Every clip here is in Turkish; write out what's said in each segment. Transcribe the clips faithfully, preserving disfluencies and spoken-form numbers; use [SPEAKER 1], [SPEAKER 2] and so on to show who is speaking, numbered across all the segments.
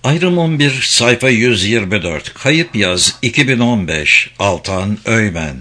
[SPEAKER 1] Ayrım on bir, sayfa yüz yirmi dört. Kayıp yaz iki bin on beş. Altan Öymen.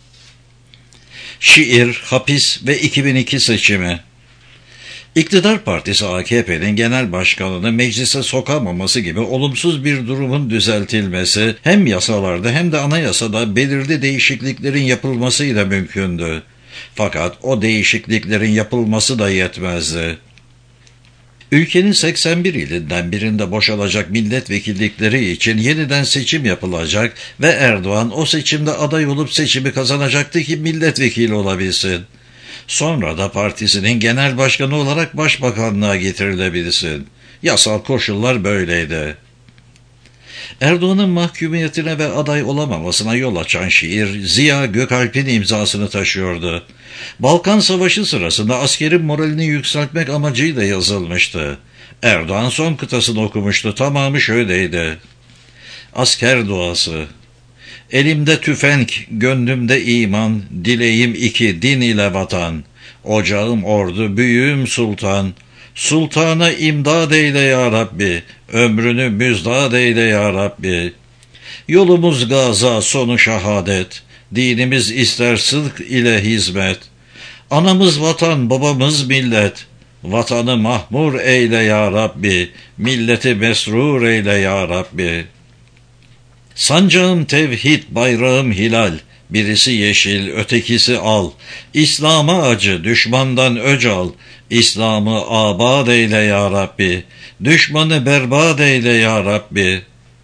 [SPEAKER 1] Şiir, hapis ve iki bin iki seçimi. İktidar Partisi A K P'nin genel başkanını meclise sokamaması gibi olumsuz bir durumun düzeltilmesi hem yasalarda hem de anayasada belirli değişikliklerin yapılmasıyla mümkündü. Fakat o değişikliklerin yapılması da yetmezdi. Ülkenin seksen bir ilinden birinde boşalacak milletvekillikleri için yeniden seçim yapılacak ve Erdoğan o seçimde aday olup seçimi kazanacaktı ki milletvekili olabilsin. Sonra da partisinin genel başkanı olarak başbakanlığa getirilebilsin. Yasal koşullar böyleydi. Erdoğan'ın mahkumiyetine ve aday olamamasına yol açan şiir, Ziya Gökalp'in imzasını taşıyordu. Balkan Savaşı sırasında askerin moralini yükseltmek amacıyla yazılmıştı. Erdoğan son kıtasını okumuştu, tamamı şöyleydi. Asker duası. Elimde tüfenk, gönlümde iman, dileğim iki, din ile vatan. Ocağım ordu, büyüğüm sultan. Sultana imdad eyle ya Rabbi, ömrünü müzdad eyle ya Rabbi. Yolumuz gaza, sonu şehadet, dinimiz ister sıdk ile hizmet. Anamız vatan, babamız millet, vatanı mahmur eyle ya Rabbi, milleti mesrur eyle ya Rabbi. Sancağım tevhid, bayrağım hilal, birisi yeşil, ötekisi al. İslam'a acı, düşmandan öc al. İslam'ı abad eyle ya Rabbi, düşmanı berbat eyle ya Rabbi.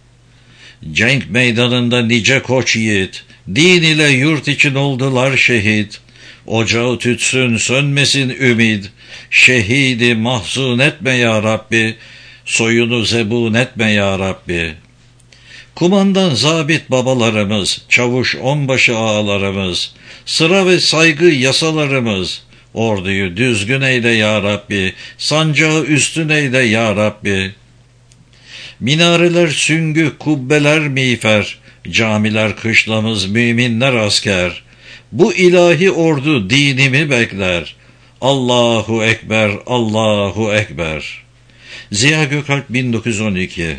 [SPEAKER 1] Cenk meydanında nice koç yiğit, din ile yurt için oldular şehit. Ocağı tütsün, sönmesin ümid, şehidi mahzun etme ya Rabbi, soyunu zebun etme ya Rabbi. Kumandan zabit babalarımız, çavuş onbaşı ağalarımız, sıra ve saygı yasalarımız, orduyu düzgün eyle ya Rabbi, sancağı üstün eyle ya Rabbi. Minareler süngü, kubbeler miğfer, camiler kışlamız, müminler asker. Bu ilahi ordu dinimi bekler. Allahu Ekber, Allahu Ekber. Ziya Gökalp bin dokuz yüz on iki.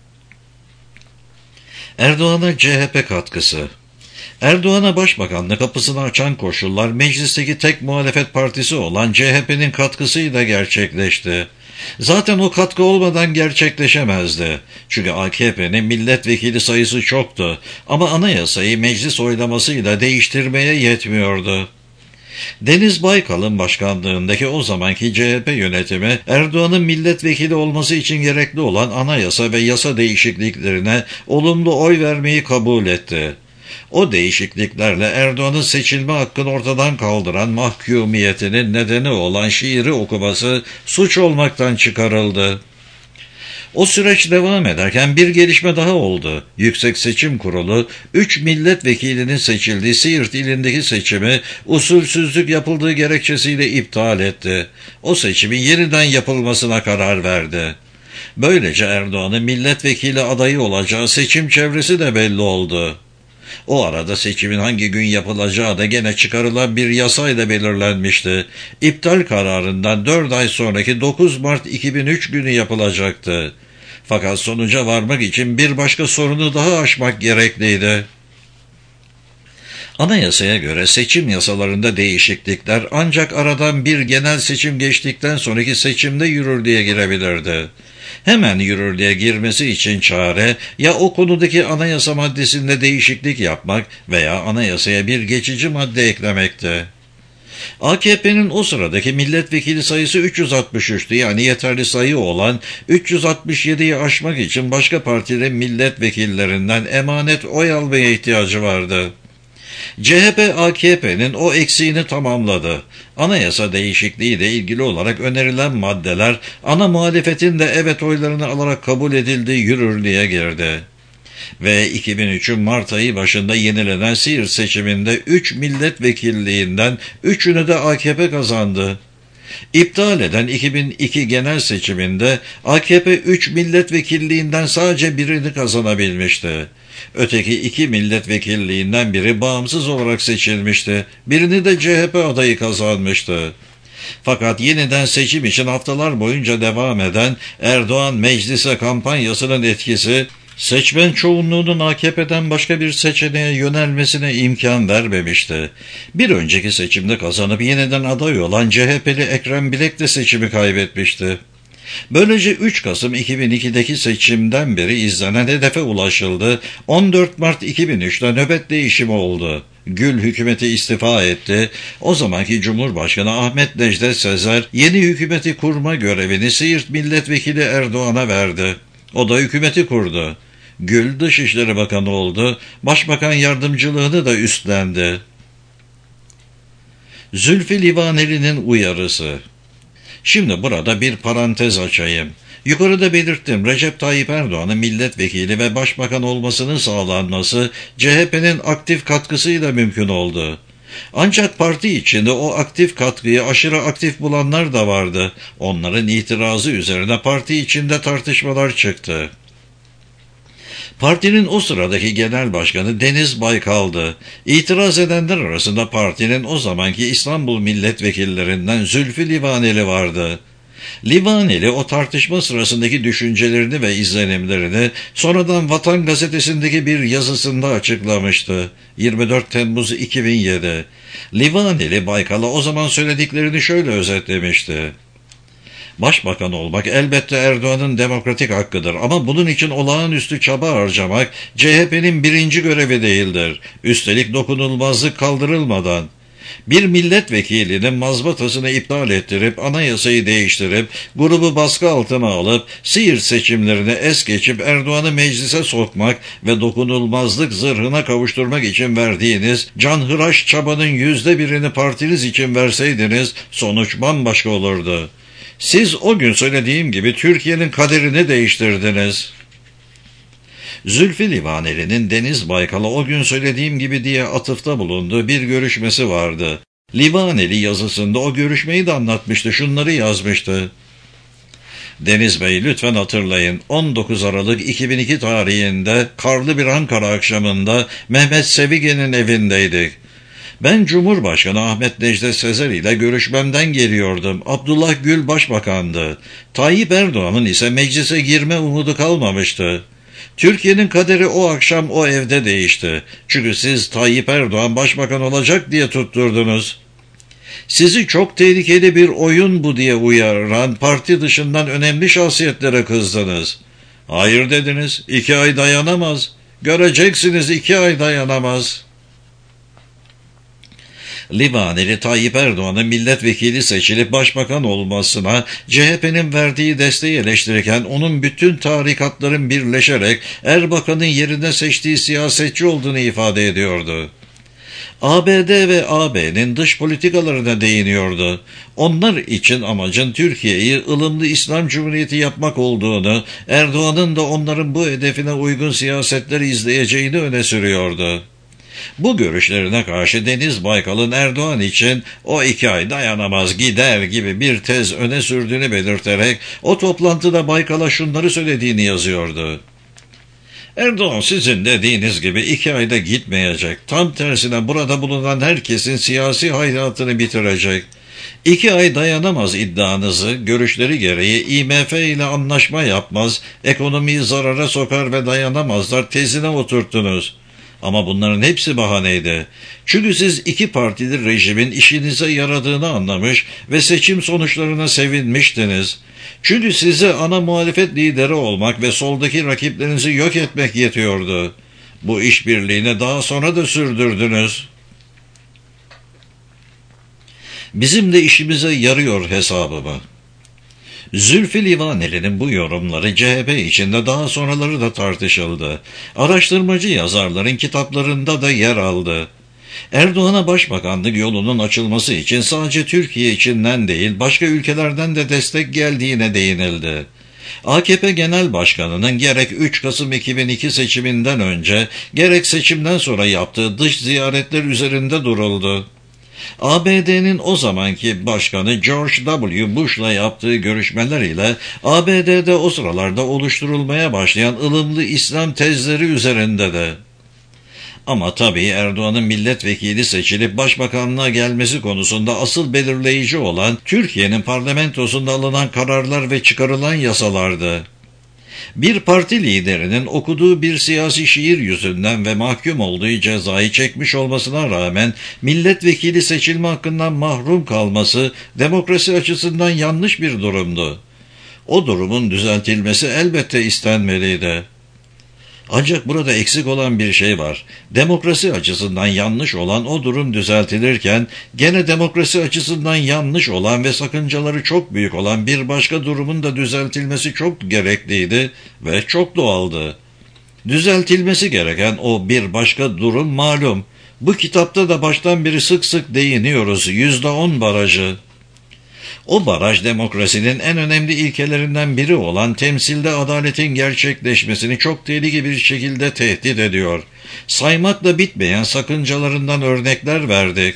[SPEAKER 1] Erdoğan'a C H P katkısı. Erdoğan'a başbakanlık kapısını açan koşullar meclisteki tek muhalefet partisi olan C H P'nin katkısıyla gerçekleşti. Zaten o katkı olmadan gerçekleşemezdi. Çünkü A K P'nin milletvekili sayısı çoktu ama anayasayı meclis oylamasıyla değiştirmeye yetmiyordu. Deniz Baykal'ın başkanlığındaki o zamanki C H P yönetimi Erdoğan'ın milletvekili olması için gerekli olan anayasa ve yasa değişikliklerine olumlu oy vermeyi kabul etti. O değişikliklerle Erdoğan'ın seçilme hakkını ortadan kaldıran mahkumiyetinin nedeni olan şiiri okuması suç olmaktan çıkarıldı. O süreç devam ederken bir gelişme daha oldu. Yüksek Seçim Kurulu, üç milletvekilinin seçildiği Siirt ilindeki seçimi usulsüzlük yapıldığı gerekçesiyle iptal etti. O seçimin yeniden yapılmasına karar verdi. Böylece Erdoğan'ın milletvekili adayı olacağı seçim çevresi de belli oldu. O arada seçimin hangi gün yapılacağı da gene çıkarılan bir yasayla belirlenmişti. İptal kararından dört ay sonraki dokuz Mart iki bin üç günü yapılacaktı. Fakat sonuca varmak için bir başka sorunu daha aşmak gerekliydi. Anayasaya göre seçim yasalarında değişiklikler ancak aradan bir genel seçim geçtikten sonraki seçimde yürürlüğe girebilirdi. Hemen yürürlüğe girmesi için çare ya o konudaki anayasa maddesinde değişiklik yapmak veya anayasaya bir geçici madde eklemekti. A K P'nin o sıradaki milletvekili sayısı üç yüz altmış üçtü, yani yeterli sayı olan üç yüz altmış yediyi aşmak için başka partinin milletvekillerinden emanet oy almaya ihtiyacı vardı. C H P A K P'nin o eksiğini tamamladı. Anayasa değişikliği ile ilgili olarak önerilen maddeler ana muhalefetin de evet oylarını alarak kabul edildiği yürürlüğe girdi. Ve iki bin üçün Mart ayı başında yenilenen Siirt seçiminde üç milletvekilliğinden üçünü de A K P kazandı. İptal eden iki bin iki genel seçiminde A K P üç milletvekilliğinden sadece birini kazanabilmişti. Öteki iki milletvekilliğinden biri bağımsız olarak seçilmişti. Birini de C H P adayı kazanmıştı. Fakat yeniden seçim için haftalar boyunca devam eden Erdoğan meclise kampanyasının etkisi, seçmen çoğunluğunun A K P'den başka bir seçeneğe yönelmesine imkan vermemişti. Bir önceki seçimde kazanıp yeniden aday olan C H P'li Ekrem Bilek de seçimi kaybetmişti. Böylece üç Kasım iki bin ikideki seçimden beri izlenen hedefe ulaşıldı. on dört Mart iki bin üçte nöbet değişimi oldu. Gül hükümeti istifa etti. O zamanki Cumhurbaşkanı Ahmet Necdet Sezer yeni hükümeti kurma görevini Siirt Milletvekili Erdoğan'a verdi. O da hükümeti kurdu. Gül Dışişleri Bakanı oldu. Başbakan yardımcılığını da üstlendi. Zülfü Livaneli'nin uyarısı. Şimdi burada bir parantez açayım. Yukarıda belirttim, Recep Tayyip Erdoğan'ın milletvekili ve başbakan olmasının sağlanması C H P'nin aktif katkısıyla mümkün oldu. Ancak parti içinde o aktif katkıyı aşırı aktif bulanlar da vardı. Onların itirazı üzerine parti içinde tartışmalar çıktı. Partinin o sıradaki genel başkanı Deniz Baykal'dı. İtiraz edenler arasında partinin o zamanki İstanbul milletvekillerinden Zülfü Livaneli vardı. Livaneli o tartışma sırasındaki düşüncelerini ve izlenimlerini sonradan Vatan Gazetesi'ndeki bir yazısında açıklamıştı. yirmi dört Temmuz iki bin yedi. Livaneli Baykal'a o zaman söylediklerini şöyle özetlemişti. Başbakan olmak elbette Erdoğan'ın demokratik hakkıdır ama bunun için olağanüstü çaba harcamak C H P'nin birinci görevi değildir. Üstelik dokunulmazlık kaldırılmadan. Bir milletvekilinin mazbatasını iptal ettirip anayasayı değiştirip grubu baskı altına alıp Siirt seçimlerini es geçip Erdoğan'ı meclise sokmak ve dokunulmazlık zırhına kavuşturmak için verdiğiniz canhıraş çabanın yüzde birini partiniz için verseydiniz sonuç bambaşka olurdu. Siz o gün söylediğim gibi Türkiye'nin kaderini değiştirdiniz. Zülfü Livaneli'nin Deniz Baykal'a o gün söylediğim gibi diye atıfta bulunduğu bir görüşmesi vardı. Livaneli yazısında o görüşmeyi de anlatmıştı, şunları yazmıştı. Deniz Bey, lütfen hatırlayın, on dokuz Aralık iki bin iki tarihinde karlı bir Ankara akşamında Mehmet Sevigen'in evindeydik. Ben Cumhurbaşkanı Ahmet Necdet Sezer ile görüşmemden geliyordum. Abdullah Gül başbakandı. Tayyip Erdoğan'ın ise meclise girme umudu kalmamıştı. Türkiye'nin kaderi o akşam o evde değişti. Çünkü siz Tayyip Erdoğan başbakan olacak diye tutturdunuz. Sizi çok tehlikeli bir oyun bu diye uyaran parti dışından önemli şahsiyetlere kızdınız. Hayır dediniz, iki ay dayanamaz. Göreceksiniz, iki ay dayanamaz. Livaneli Tayyip Erdoğan'ın milletvekili seçilip başbakan olmasına C H P'nin verdiği desteği eleştirirken onun bütün tarikatların birleşerek Erbakan'ın yerine seçtiği siyasetçi olduğunu ifade ediyordu. A B D ve A B'nin dış politikalarına değiniyordu. Onlar için amacın Türkiye'yi ılımlı İslam Cumhuriyeti yapmak olduğunu, Erdoğan'ın da onların bu hedefine uygun siyasetleri izleyeceğini öne sürüyordu. Bu görüşlerine karşı Deniz Baykal'ın Erdoğan için o iki ay dayanamaz gider gibi bir tez öne sürdüğünü belirterek o toplantıda Baykal'a şunları söylediğini yazıyordu. Erdoğan sizin dediğiniz gibi iki ayda gitmeyecek. Tam tersine burada bulunan herkesin siyasi hayatını bitirecek. İki ay dayanamaz iddianızı görüşleri gereği I M F ile anlaşma yapmaz, ekonomiyi zarara sokar ve dayanamazlar tezine oturttunuz. Ama bunların hepsi bahaneydi. Çünkü siz iki partili rejimin işinize yaradığını anlamış ve seçim sonuçlarına sevinmiştiniz. Çünkü size ana muhalefet lideri olmak ve soldaki rakiplerinizi yok etmek yetiyordu. Bu işbirliğini daha sonra da sürdürdünüz. Bizim de işimize yarıyor hesabımı. Zülfü Livaneli'nin bu yorumları C H P içinde daha sonraları da tartışıldı. Araştırmacı yazarların kitaplarında da yer aldı. Erdoğan'a başbakanlık yolunun açılması için sadece Türkiye içinden değil başka ülkelerden de destek geldiğine değinildi. A K P Genel Başkanı'nın gerek üç Kasım iki bin iki seçiminden önce gerek seçimden sonra yaptığı dış ziyaretler üzerinde duruldu. A B D'nin o zamanki başkanı George W. Bush'la yaptığı görüşmeler ile A B D'de o sıralarda oluşturulmaya başlayan ılımlı İslam tezleri üzerinde de. Ama tabii Erdoğan'ın milletvekili seçilip başbakanlığa gelmesi konusunda asıl belirleyici olan Türkiye'nin parlamentosunda alınan kararlar ve çıkarılan yasalardı. Bir parti liderinin okuduğu bir siyasi şiir yüzünden ve mahkum olduğu cezayı çekmiş olmasına rağmen milletvekili seçilme hakkından mahrum kalması demokrasi açısından yanlış bir durumdu. O durumun düzeltilmesi elbette istenmeliydi. Ancak burada eksik olan bir şey var. Demokrasi açısından yanlış olan o durum düzeltilirken gene demokrasi açısından yanlış olan ve sakıncaları çok büyük olan bir başka durumun da düzeltilmesi çok gerekliydi ve çok doğaldı. Düzeltilmesi gereken o bir başka durum malum. Bu kitapta da baştan beri sık sık değiniyoruz. yüzde on barajı. O baraj demokrasinin en önemli ilkelerinden biri olan temsilde adaletin gerçekleşmesini çok tehlikeli bir şekilde tehdit ediyor. Saymakla bitmeyen sakıncalarından örnekler verdik.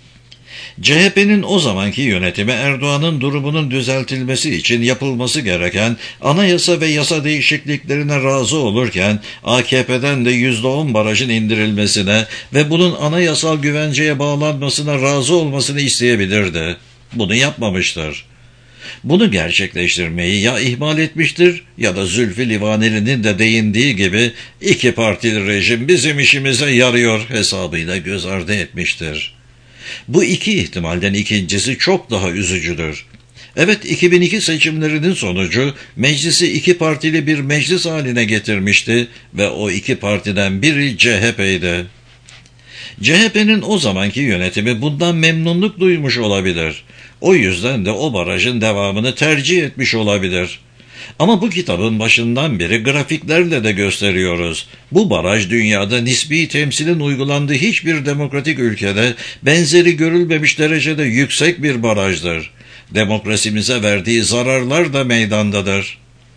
[SPEAKER 1] C H P'nin o zamanki yönetimi Erdoğan'ın durumunun düzeltilmesi için yapılması gereken anayasa ve yasa değişikliklerine razı olurken A K P'den de yüzde on barajın indirilmesine ve bunun anayasal güvenceye bağlanmasına razı olmasını isteyebilirdi. Bunu yapmamıştır. Bunu gerçekleştirmeyi ya ihmal etmiştir ya da Zülfü Livaneli'nin de değindiği gibi iki partili rejim bizim işimize yarıyor hesabıyla göz ardı etmiştir. Bu iki ihtimalden ikincisi çok daha üzücüdür. Evet, iki bin iki seçimlerinin sonucu meclisi iki partili bir meclis haline getirmişti ve o iki partiden biri C H P'ydi. C H P'nin o zamanki yönetimi bundan memnunluk duymuş olabilir. O yüzden de o barajın devamını tercih etmiş olabilir. Ama bu kitabın başından beri grafiklerle de gösteriyoruz. Bu baraj dünyada nisbi temsilin uygulandığı hiçbir demokratik ülkede benzeri görülmemiş derecede yüksek bir barajdır. Demokrasimize verdiği zararlar da meydandadır.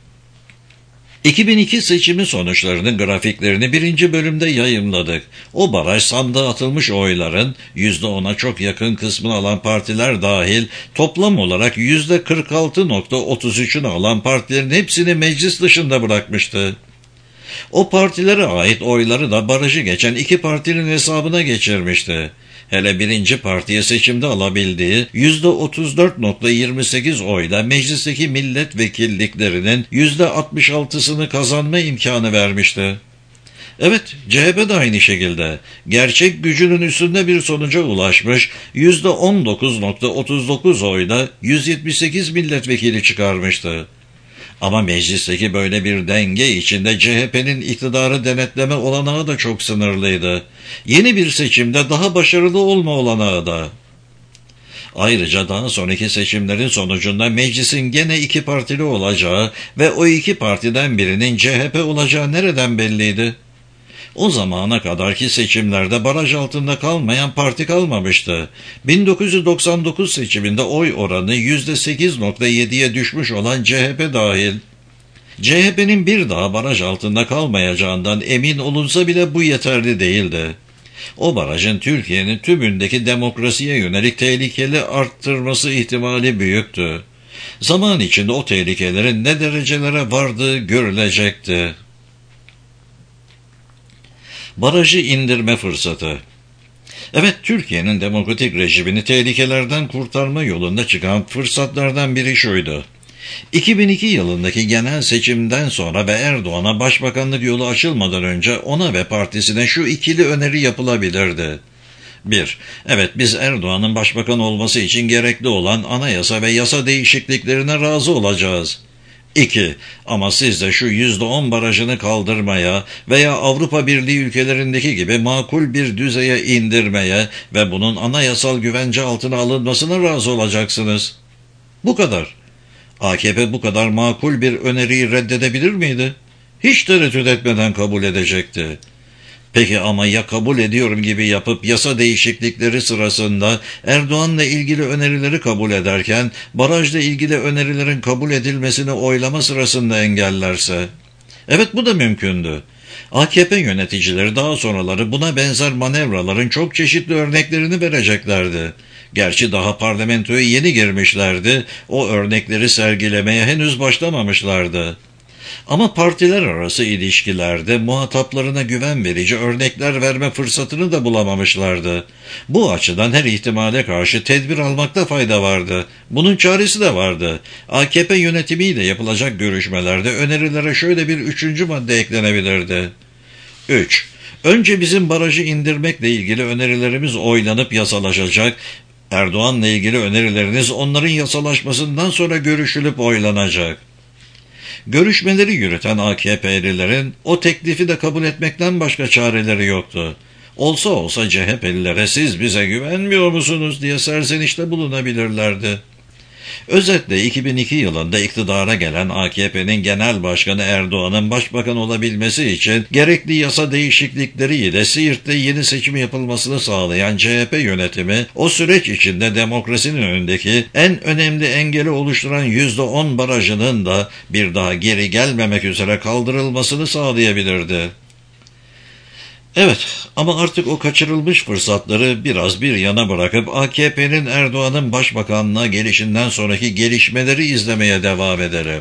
[SPEAKER 1] iki bin iki seçimi sonuçlarının grafiklerini birinci bölümde yayımladık. O baraj sandığa atılmış oyların yüzde ona çok yakın kısmını alan partiler dahil toplam olarak yüzde kırk altı nokta otuz üçünü alan partilerin hepsini meclis dışında bırakmıştı. O partilere ait oyları da barajı geçen iki partinin hesabına geçirmişti. Hele birinci partiye seçimde alabildiği yüzde otuz dört nokta yirmi sekiz oyla meclisteki milletvekilliklerinin yüzde altmış altısını kazanma imkanı vermişti. Evet, C H P de aynı şekilde gerçek gücünün üstünde bir sonuca ulaşmış, yüzde on dokuz nokta otuz dokuz oyla yüz yetmiş sekiz milletvekili çıkarmıştı. Ama meclisteki böyle bir denge içinde C H P'nin iktidarı denetleme olanağı da çok sınırlıydı. Yeni bir seçimde daha başarılı olma olanağı da. Ayrıca daha sonraki seçimlerin sonucunda meclisin gene iki partili olacağı ve o iki partiden birinin C H P olacağı nereden belliydi? O zamana kadarki seçimlerde baraj altında kalmayan parti kalmamıştı. bin dokuz yüz doksan dokuz seçiminde oy oranı yüzde sekiz nokta yediye düşmüş olan C H P dahil. C H P'nin bir daha baraj altında kalmayacağından emin olunsa bile bu yeterli değildi. O barajın Türkiye'nin tümündeki demokrasiye yönelik tehlikeli arttırması ihtimali büyüktü. Zaman içinde o tehlikelerin ne derecelere vardığı görülecekti. Barajı indirme fırsatı. Evet, Türkiye'nin demokratik rejimini tehlikelerden kurtarma yolunda çıkan fırsatlardan biri şuydu. iki bin iki yılındaki genel seçimden sonra ve Erdoğan'a başbakanlık yolu açılmadan önce ona ve partisine şu ikili öneri yapılabilirdi. bir. Evet, biz Erdoğan'ın başbakan olması için gerekli olan anayasa ve yasa değişikliklerine razı olacağız. İki. Ama siz de şu yüzde on barajını kaldırmaya veya Avrupa Birliği ülkelerindeki gibi makul bir düzeye indirmeye ve bunun anayasal güvence altına alınmasına razı olacaksınız. Bu kadar. A K P bu kadar makul bir öneriyi reddedebilir miydi? Hiç tereddüt etmeden kabul edecekti. Peki ama ya kabul ediyorum gibi yapıp yasa değişiklikleri sırasında Erdoğan'la ilgili önerileri kabul ederken barajla ilgili önerilerin kabul edilmesini oylama sırasında engellerse? Evet, bu da mümkündü. A K P yöneticileri daha sonraları buna benzer manevraların çok çeşitli örneklerini vereceklerdi. Gerçi daha parlamentoya yeni girmişlerdi, o örnekleri sergilemeye henüz başlamamışlardı. Ama partiler arası ilişkilerde muhataplarına güven verici örnekler verme fırsatını da bulamamışlardı. Bu açıdan her ihtimale karşı tedbir almakta fayda vardı. Bunun çaresi de vardı. A K P yönetimiyle yapılacak görüşmelerde önerilere şöyle bir üçüncü madde eklenebilirdi. üç. Önce bizim barajı indirmekle ilgili önerilerimiz oylanıp yasalaşacak. Erdoğan'la ilgili önerileriniz onların yasalaşmasından sonra görüşülüp oylanacak. Görüşmeleri yürüten A K P'lilerin o teklifi de kabul etmekten başka çareleri yoktu. Olsa olsa C H P'lilere siz bize güvenmiyor musunuz diye serzenişte bulunabilirlerdi. Özetle iki bin iki yılında iktidara gelen A K P'nin Genel Başkanı Erdoğan'ın başbakan olabilmesi için gerekli yasa değişiklikleriyle Siirt'te yeni seçim yapılmasını sağlayan C H P yönetimi o süreç içinde demokrasinin önündeki en önemli engeli oluşturan yüzde on barajının da bir daha geri gelmemek üzere kaldırılmasını sağlayabilirdi. Evet, ama artık o kaçırılmış fırsatları biraz bir yana bırakıp A K P'nin Erdoğan'ın başbakanlığa gelişinden sonraki gelişmeleri izlemeye devam edelim.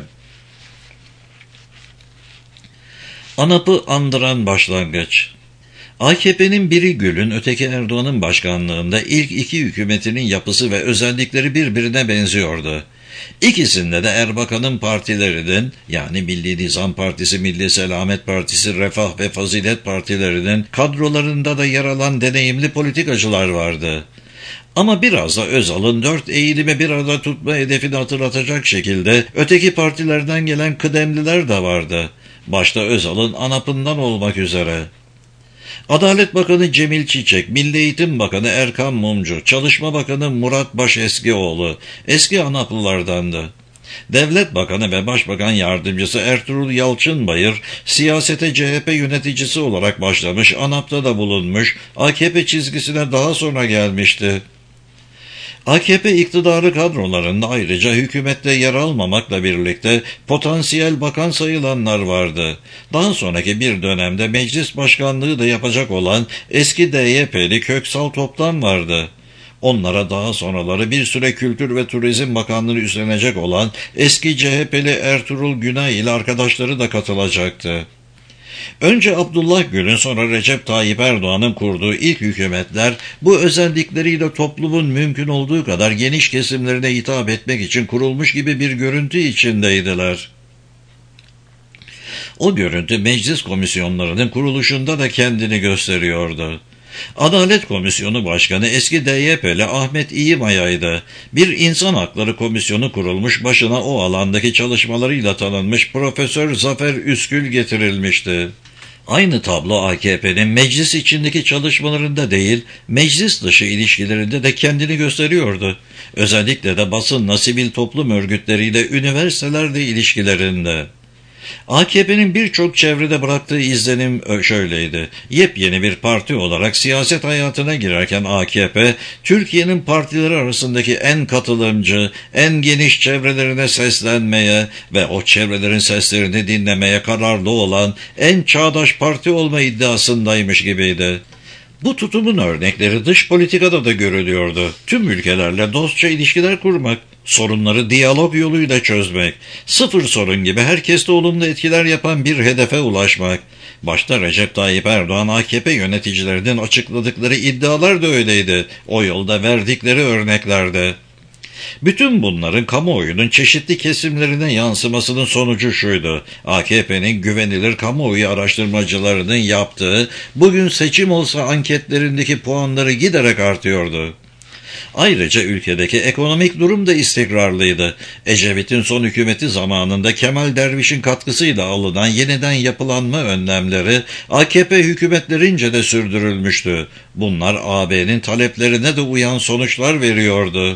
[SPEAKER 1] ANAP'ı andıran başlangıç. A K P'nin biri Gül'ün, öteki Erdoğan'ın başkanlığında ilk iki hükümetinin yapısı ve özellikleri birbirine benziyordu. İkisinde de Erbakan'ın partilerinin, yani Milli Nizam Partisi, Milli Selamet Partisi, Refah ve Fazilet partilerinin kadrolarında da yer alan deneyimli politikacılar vardı. Ama biraz da Özal'ın dört eğilimi bir arada tutma hedefini hatırlatacak şekilde öteki partilerden gelen kıdemliler de vardı. Başta Özal'ın ANAP'ından olmak üzere. Adalet Bakanı Cemil Çiçek, Milli Eğitim Bakanı Erkan Mumcu, Çalışma Bakanı Murat Başeskioğlu eski ANAP'lılardandı. Devlet Bakanı ve Başbakan Yardımcısı Ertuğrul Yalçınbayır, siyasete C H P yöneticisi olarak başlamış, ANAP'ta da bulunmuş, A K P çizgisine daha sonra gelmişti. A K P iktidarı kadrolarında ayrıca hükümette yer almamakla birlikte potansiyel bakan sayılanlar vardı. Daha sonraki bir dönemde meclis başkanlığı da yapacak olan eski D Y P'li Köksal Toptan vardı. Onlara daha sonraları bir süre Kültür ve Turizm Bakanlığı'nı üstlenecek olan eski C H P'li Ertuğrul Günay ile arkadaşları da katılacaktı. Önce Abdullah Gül'ün, sonra Recep Tayyip Erdoğan'ın kurduğu ilk hükümetler bu özellikleriyle toplumun mümkün olduğu kadar geniş kesimlerine hitap etmek için kurulmuş gibi bir görüntü içindeydiler. O görüntü meclis komisyonlarının kuruluşunda da kendini gösteriyordu. Adalet Komisyonu Başkanı eski D Y P'li Ahmet İyimaya'ydı. Bir insan hakları komisyonu kurulmuş, başına o alandaki çalışmalarıyla tanınmış Profesör Zafer Üskül getirilmişti. Aynı tablo A K P'nin meclis içindeki çalışmalarında değil, meclis dışı ilişkilerinde de kendini gösteriyordu. Özellikle de basınla, sivil toplum örgütleriyle, üniversitelerde ilişkilerinde. A K P'nin birçok çevrede bıraktığı izlenim şöyleydi. Yepyeni bir parti olarak siyaset hayatına girerken A K P, Türkiye'nin partileri arasındaki en katılımcı, en geniş çevrelerine seslenmeye ve o çevrelerin seslerini dinlemeye kararlı olan en çağdaş parti olma iddiasındaymış gibiydi. Bu tutumun örnekleri dış politikada da görülüyordu. Tüm ülkelerle dostça ilişkiler kurmak, sorunları diyalog yoluyla çözmek, sıfır sorun gibi herkeste olumlu etkiler yapan bir hedefe ulaşmak. Başta Recep Tayyip Erdoğan, A K P yöneticilerinin açıkladıkları iddialar da öyleydi, o yolda verdikleri örneklerde. Bütün bunların kamuoyunun çeşitli kesimlerine yansımasının sonucu şuydu: A K P'nin güvenilir kamuoyu araştırmacılarının yaptığı bugün seçim olsa anketlerindeki puanları giderek artıyordu. Ayrıca ülkedeki ekonomik durum da istikrarlıydı. Ecevit'in son hükümeti zamanında Kemal Derviş'in katkısıyla alınan yeniden yapılanma önlemleri A K P hükümetlerince de sürdürülmüştü. Bunlar A B'nin taleplerine de uyan sonuçlar veriyordu.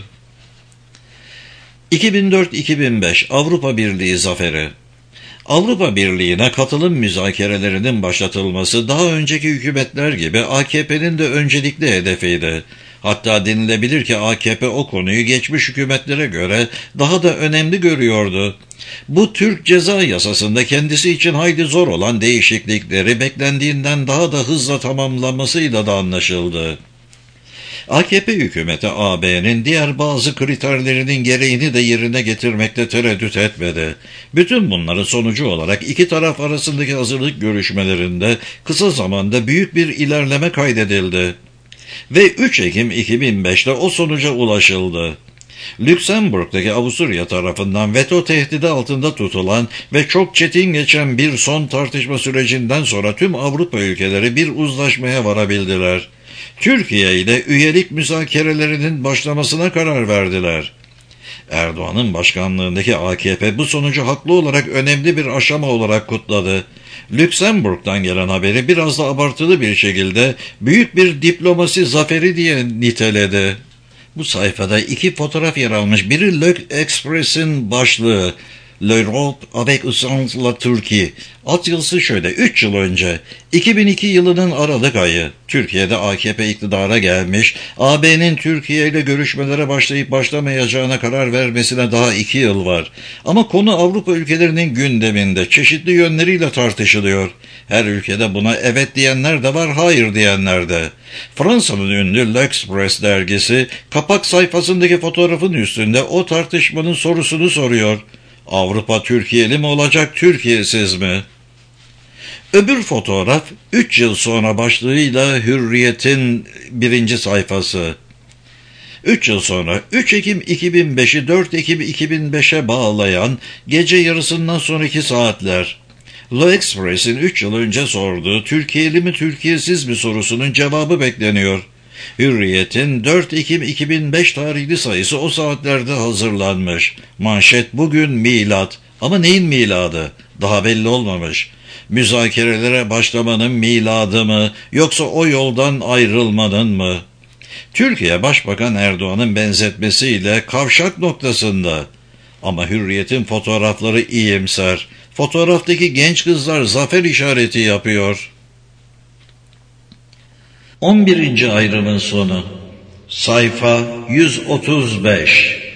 [SPEAKER 1] iki bin dört iki bin beş Avrupa Birliği zaferi. Avrupa Birliği'ne katılım müzakerelerinin başlatılması daha önceki hükümetler gibi A K P'nin de öncelikli hedefiydi. Hatta denilebilir ki A K P o konuyu geçmiş hükümetlere göre daha da önemli görüyordu. Bu Türk Ceza Yasası'nda kendisi için hayli zor olan değişiklikleri beklendiğinden daha da hızla tamamlanmasıyla da anlaşıldı. A K P hükümeti A B'nin diğer bazı kriterlerinin gereğini de yerine getirmekte tereddüt etmedi. Bütün bunların sonucu olarak iki taraf arasındaki hazırlık görüşmelerinde kısa zamanda büyük bir ilerleme kaydedildi. Ve üç Ekim iki bin beşte o sonuca ulaşıldı. Lüksemburg'daki Avusturya tarafından veto tehdidi altında tutulan ve çok çetin geçen bir son tartışma sürecinden sonra tüm Avrupa ülkeleri bir uzlaşmaya varabildiler. Türkiye ile üyelik müzakerelerinin başlamasına karar verdiler. Erdoğan'ın başkanlığındaki A K P bu sonucu haklı olarak önemli bir aşama olarak kutladı. Lüksemburg'dan gelen haberi biraz da abartılı bir şekilde büyük bir diplomasi zaferi diye niteledi. Bu sayfada iki fotoğraf yer almış. Biri L'Express'in başlığı L'Europe avec Usans la Turquie. Alt yazısı şöyle: üç yıl önce iki bin iki yılının Aralık ayı Türkiye'de A K P iktidara gelmiş, A B'nin Türkiye ile görüşmelere başlayıp başlamayacağına karar vermesine daha iki yıl var. Ama konu Avrupa ülkelerinin gündeminde çeşitli yönleriyle tartışılıyor. Her ülkede buna evet diyenler de var, hayır diyenler de. Fransa'nın ünlü L'Express dergisi kapak sayfasındaki fotoğrafın üstünde o tartışmanın sorusunu soruyor: Avrupa Türkiye'li mi olacak, Türkiye'siz mi? Öbür fotoğraf üç yıl sonra başlığıyla Hürriyet'in birinci sayfası. üç yıl sonra üç Ekim iki bin beşi dört Ekim iki bin beşe bağlayan gece yarısından sonraki saatler. L'Express'in üç yıl önce sorduğu Türkiye'li mi Türkiye'siz mi sorusunun cevabı bekleniyor. Hürriyet'in dört Ekim iki bin beş tarihli sayısı o saatlerde hazırlanmış. Manşet: bugün milat. Ama neyin miladı? Daha belli olmamış. Müzakerelere başlamanın miladı mı, yoksa o yoldan ayrılmanın mı? Türkiye Başbakan Erdoğan'ın benzetmesiyle kavşak noktasında. Ama Hürriyet'in fotoğrafları iyimser. Fotoğraftaki genç kızlar zafer işareti yapıyor. on birinci ayrımın sonu. Sayfa yüz otuz beş.